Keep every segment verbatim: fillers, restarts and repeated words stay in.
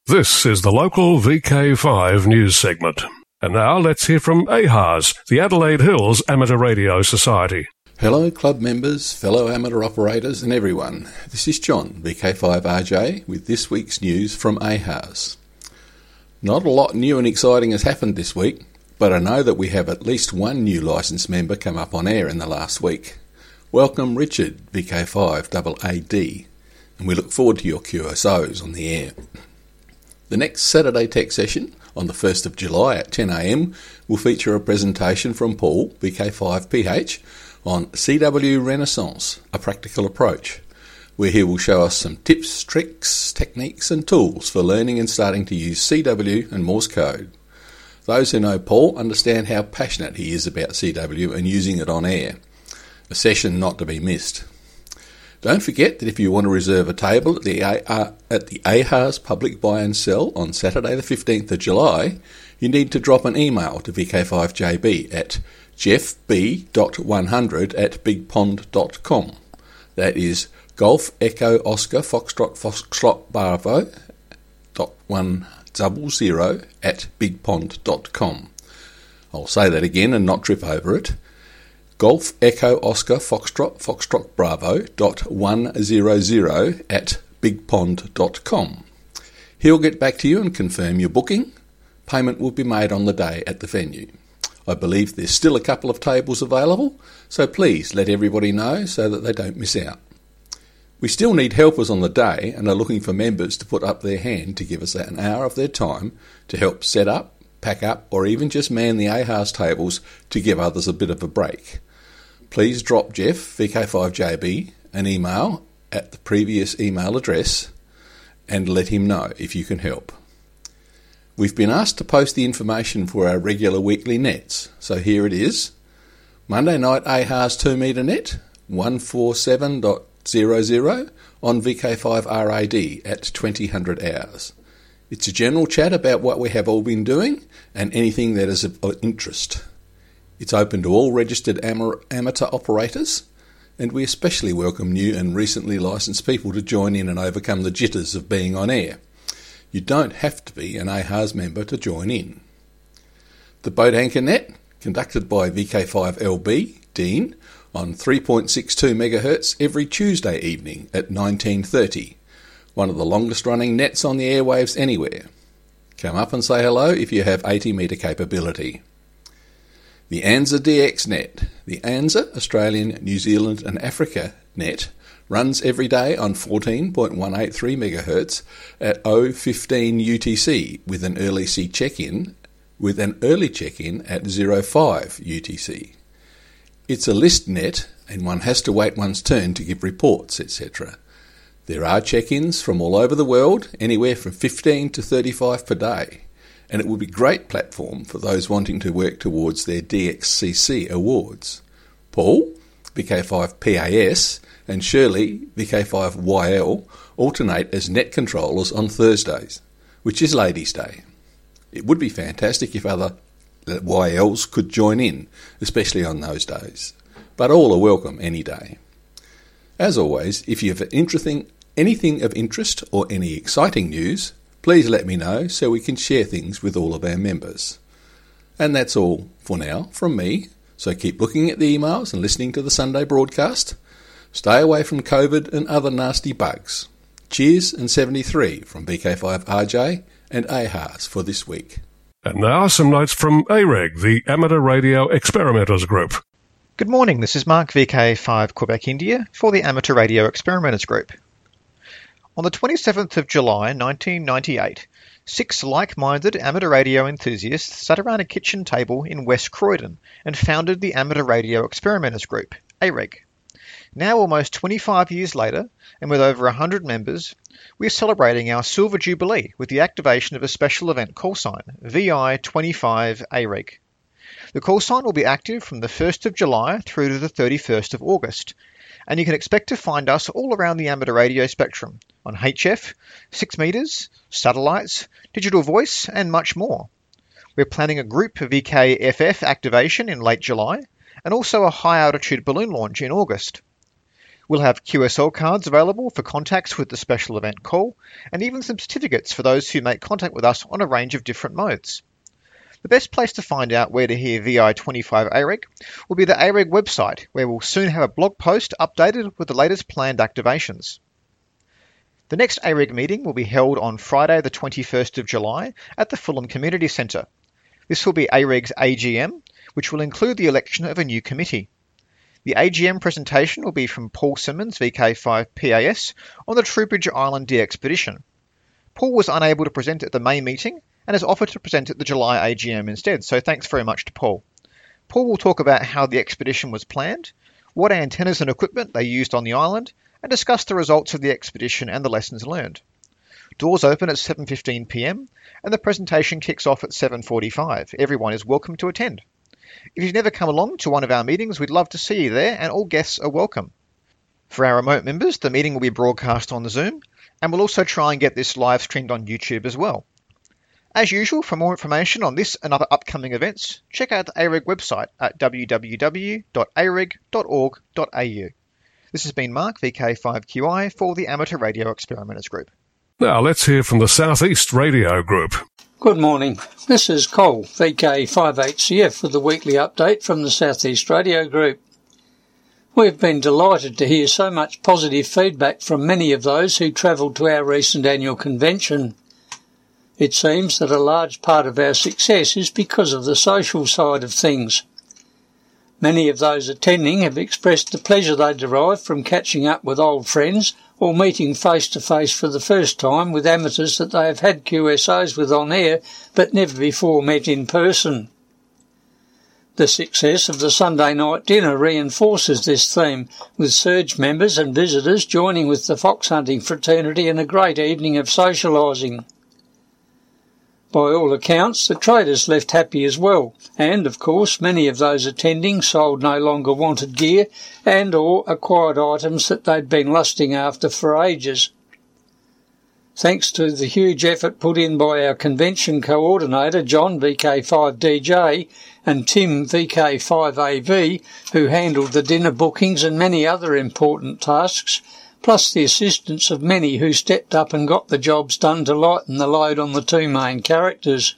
This is the local V K five news segment. And now let's hear from A H A S, the Adelaide Hills Amateur Radio Society. Hello club members, fellow amateur operators and everyone. This is John, V K five R J, with this week's news from A H A S. Not a lot new and exciting has happened this week, but I know that we have at least one new licensed member come up on air in the last week. Welcome Richard, V K five A A D, and we look forward to your Q S Os on the air. The next Saturday Tech session, on the first of July at ten a m, will feature a presentation from Paul, V K five P H, on C W Renaissance, a practical approach, where he will show us some tips, tricks, techniques and tools for learning and starting to use C W and Morse code. Those who know Paul understand how passionate he is about C W and using it on air. A session not to be missed. Don't forget that if you want to reserve a table at the A- uh, at the A H A S Public Buy and Sell on Saturday the fifteenth of July, you need to drop an email to V K five J B at jeff b dot one hundred at big pond dot com. That is Golf Echo Oscar Foxtrot Foxtrot Bravo dot one double zero at big pond dot com. I'll say that again and not trip over it. Golf Echo Oscar Foxtrot Foxtrot Bravo dot one zero zero at big pond dot com. He'll get back to you and confirm your booking. Payment will be made on the day at the venue. I believe there's still a couple of tables available, so please let everybody know so that they don't miss out. We still need helpers on the day and are looking for members to put up their hand to give us an hour of their time to help set up, pack up or even just man the A H A S tables to give others a bit of a break. Please drop Jeff, V K five J B, an email at the previous email address and let him know if you can help. We've been asked to post the information for our regular weekly nets, so here it is. Monday night A H A S two metre net, one forty-seven dot zero zero on V K five R A D at twenty hundred hours. It's a general chat about what we have all been doing and anything that is of interest. It's open to all registered am- amateur operators, and we especially welcome new and recently licensed people to join in and overcome the jitters of being on air. You don't have to be an A H A S member to join in. The Boat Anchor Net, conducted by V K five L B, Dean, on three point six two megahertz every Tuesday evening at nineteen thirty. One of the longest running nets on the airwaves anywhere. Come up and say hello if you have eighty metre capability. The A N Z A D X Net, the A N Z A, Australian, New Zealand and Africa Net, runs every day on fourteen point one eight three megahertz at oh fifteen U T C with an early C check-in, with an early check-in at oh five U T C. It's a list net and one has to wait one's turn to give reports, et cetera. There are check-ins from all over the world, anywhere from fifteen to thirty-five per day, and it will be a great platform for those wanting to work towards their D X C C awards. Paul, V K five P A S, and Shirley, V K five Y L, alternate as net controllers on Thursdays, which is Ladies' Day. It would be fantastic if other Y Ls could join in, especially on those days, but all are welcome any day. As always, if you have interesting, anything of interest or any exciting news, please let me know so we can share things with all of our members. And that's all for now from me, so keep looking at the emails and listening to the Sunday broadcast. Stay away from COVID and other nasty bugs. Cheers and seventy-three from V K five R J and A H A S for this week. And now some notes from A R E G, the Amateur Radio Experimenters Group. Good morning, this is Mark, V K five Quebec, India, for the Amateur Radio Experimenters Group. On the twenty-seventh of July nineteen ninety-eight, six like-minded amateur radio enthusiasts sat around a kitchen table in West Croydon and founded the Amateur Radio Experimenters Group, A R E G. Now almost twenty-five years later, and with over one hundred members, we are celebrating our Silver Jubilee with the activation of a special event call sign, V I twenty-five A R E G. The call sign will be active from the first of July through to the thirty-first of August, and you can expect to find us all around the amateur radio spectrum, on H F, six metres, satellites, digital voice and much more. We're planning a group V K F F activation in late July, and also a high altitude balloon launch in August. We'll have Q S L cards available for contacts with the special event call, and even some certificates for those who make contact with us on a range of different modes. The best place to find out where to hear V I twenty-five A R E G will be the A R E G website, where we'll soon have a blog post updated with the latest planned activations. The next A R E G meeting will be held on Friday the twenty-first of July at the Fulham Community Centre. This will be A R E G's A G M, which will include the election of a new committee. The A G M presentation will be from Paul Simmons, V K five P A S, on the Troubridge Island de-expedition. Paul was unable to present at the May meeting and has offered to present at the July A G M instead, so thanks very much to Paul. Paul will talk about how the expedition was planned, what antennas and equipment they used on the island, and discuss the results of the expedition and the lessons learned. Doors open at seven fifteen p m and the presentation kicks off at seven forty-five. Everyone is welcome to attend. If you've never come along to one of our meetings, we'd love to see you there, and all guests are welcome. For our remote members, the meeting will be broadcast on the Zoom, and we'll also try and get this live streamed on YouTube as well. As usual, for more information on this and other upcoming events, check out the A R E G website at w w w dot a r e g dot org dot a u. This has been Mark, V K five Q I, for the Amateur Radio Experimenters Group. Now let's hear from the South East Radio Group. Good morning. This is Cole, V K five H C F, with the weekly update from the South East Radio Group. We've been delighted to hear so much positive feedback from many of those who travelled to our recent annual convention. It seems that a large part of our success is because of the social side of things. Many of those attending have expressed the pleasure they derive from catching up with old friends or meeting face-to-face for the first time with amateurs that they have had Q S Os with on air but never before met in person. The success of the Sunday night dinner reinforces this theme, with Surge members and visitors joining with the fox hunting fraternity in a great evening of socialising. By all accounts, the traders left happy as well, and, of course, many of those attending sold no longer wanted gear and or acquired items that they'd been lusting after for ages. Thanks to the huge effort put in by our convention coordinator, John, V K five D J, and Tim, V K five A V, who handled the dinner bookings and many other important tasks, plus the assistance of many who stepped up and got the jobs done to lighten the load on the two main characters.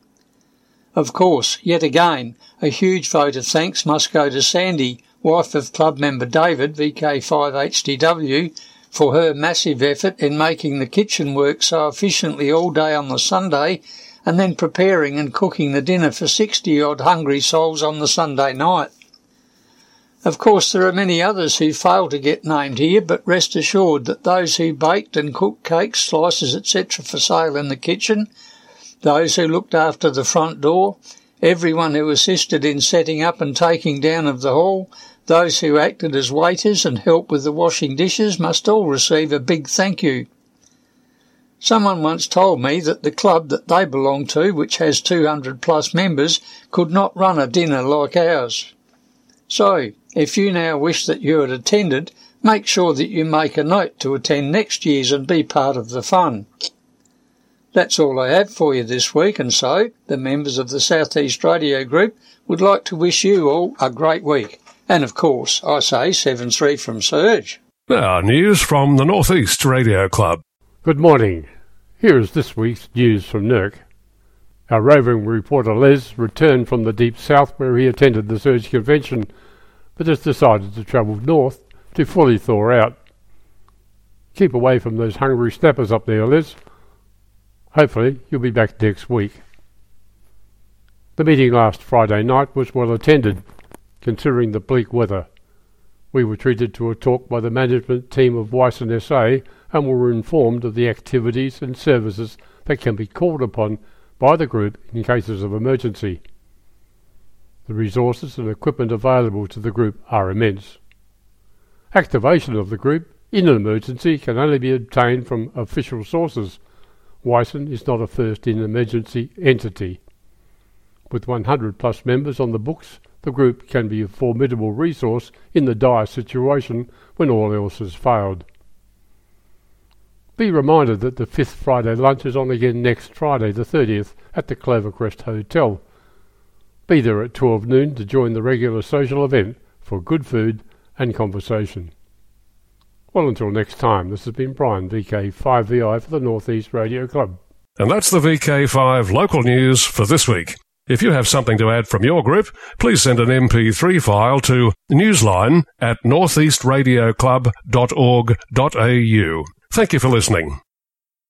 Of course, yet again, a huge vote of thanks must go to Sandy, wife of club member David, V K five H D W, for her massive effort in making the kitchen work so efficiently all day on the Sunday, and then preparing and cooking the dinner for sixty-odd hungry souls on the Sunday night. Of course, there are many others who fail to get named here, but rest assured that those who baked and cooked cakes, slices, et cetera for sale in the kitchen, those who looked after the front door, everyone who assisted in setting up and taking down of the hall, those who acted as waiters and helped with the washing dishes must all receive a big thank you. Someone once told me that the club that they belong to, which has two hundred plus members, could not run a dinner like ours. So, if you now wish that you had attended, make sure that you make a note to attend next year's and be part of the fun. That's all I have for you this week, and so the members of the South East Radio Group would like to wish you all a great week. And of course, I say seven three from Surge. Now, news from the North East Radio Club. Good morning. Here is this week's news from N E R C. Our roving reporter Les returned from the deep south where he attended the Surge convention, but has decided to travel north to fully thaw out. Keep away from those hungry snappers up there, Les. Hopefully you'll be back next week. The meeting last Friday night was well attended, considering the bleak weather. We were treated to a talk by the management team of Wyson S A and were informed of the activities and services that can be called upon by the group in cases of emergency. The resources and equipment available to the group are immense. Activation of the group in an emergency can only be obtained from official sources. Wyson is not a first-in-emergency entity. With one hundred plus members on the books, the group can be a formidable resource in the dire situation when all else has failed. Be reminded that the fifth Friday lunch is on again next Friday the thirtieth at the Clovercrest Hotel. Be there at twelve noon to join the regular social event for good food and conversation. Well, until next time, this has been Brian, V K five V I for the North East Radio Club. And that's the V K five local news for this week. If you have something to add from your group, please send an M P three file to newsline at northeast radio club dot org dot a u. Thank you for listening.